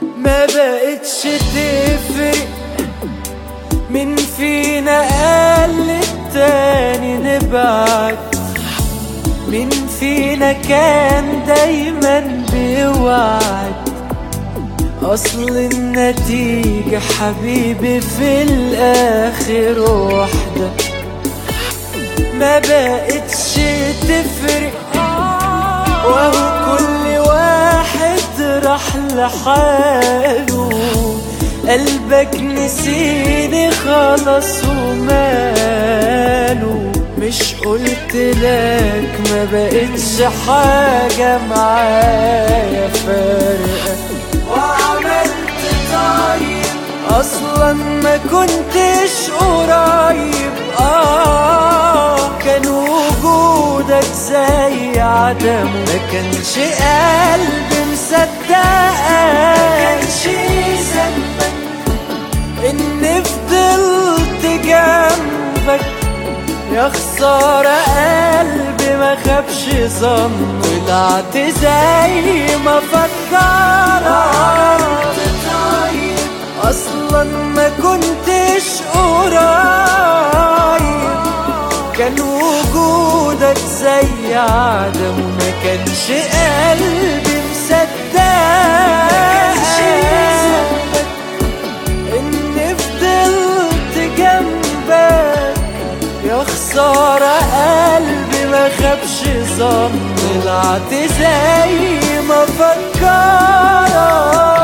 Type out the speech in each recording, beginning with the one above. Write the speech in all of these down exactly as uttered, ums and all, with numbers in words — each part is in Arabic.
ما بقتش تفرق من فينا قال التاني نبعد، من فينا كان دايما بيوعد. اصل النتيجة حبيبي في الاخر واحدة، ما بقتش تفرق وهو كل واحد راح لحاله. قلبك نسيني خلاص وماله، مش قلتلك ما بقتش حاجة معايا فارقة. وعملت طيب اصلا ما كنتش قريب، اه كان وجودك زي عدمه. ما كانش قلبي مصدقك، ما كانش ذنبك اني فضلت جنبك. يا خسارة قلبي ما خافش ظن، طلعت زي ما فكرت. اصلا ما كنتش قريب، كان وجودك زي عدم. ما كانش قلبي مصدقك اني فضلت جنبك. يا خسارة قلبي ما خافش ظن، طلعت زي ما فكرت.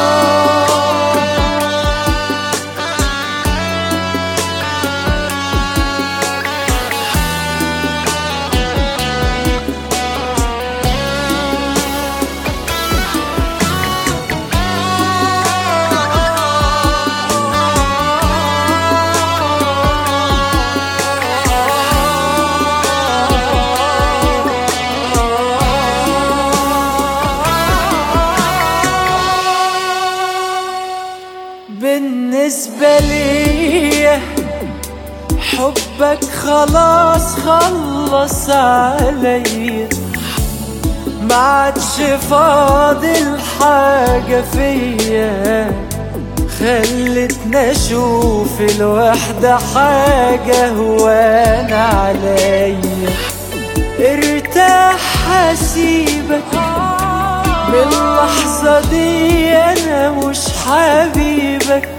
بالنسبة لي حبك خلاص خلص عليا، ما عادش فاضل حاجة فيا. خلتنا اشوف الوحدة حاجة هوان عليا. ارتاح هسيبك من اللحظة دي، انا مش حبيبك.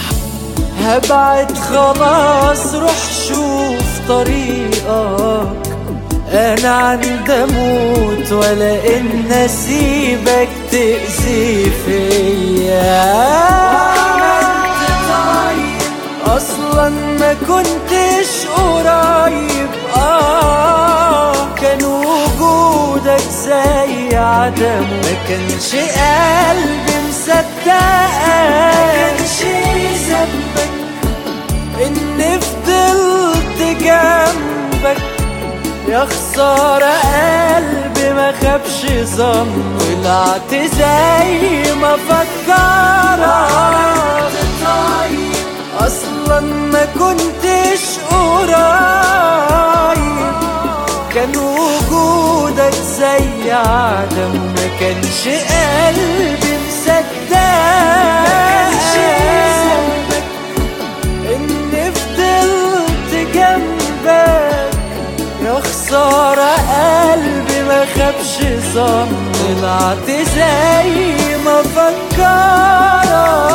هبعد خلاص روح شوف طريقك. انا عند اموت ولا ان اسيبك تأذي فيا. وعملت طيب اصلا ما كنتش قريب، اه كان وجودك زي عدمه. ما كانش قلبي مصدقك، ما كانش ذنبك اني فضلت جنبك. يا خسارة قلبي ما خافش ظن، طلعت زي ما فكرت. اصلا ما كنتش قريب، كان وجودك زي عدم. ما كانش قلبي مصدقك اني فضلت جنبك. يا خسارة قلبي ما خافش ظن، طلعت زي ما فكرت.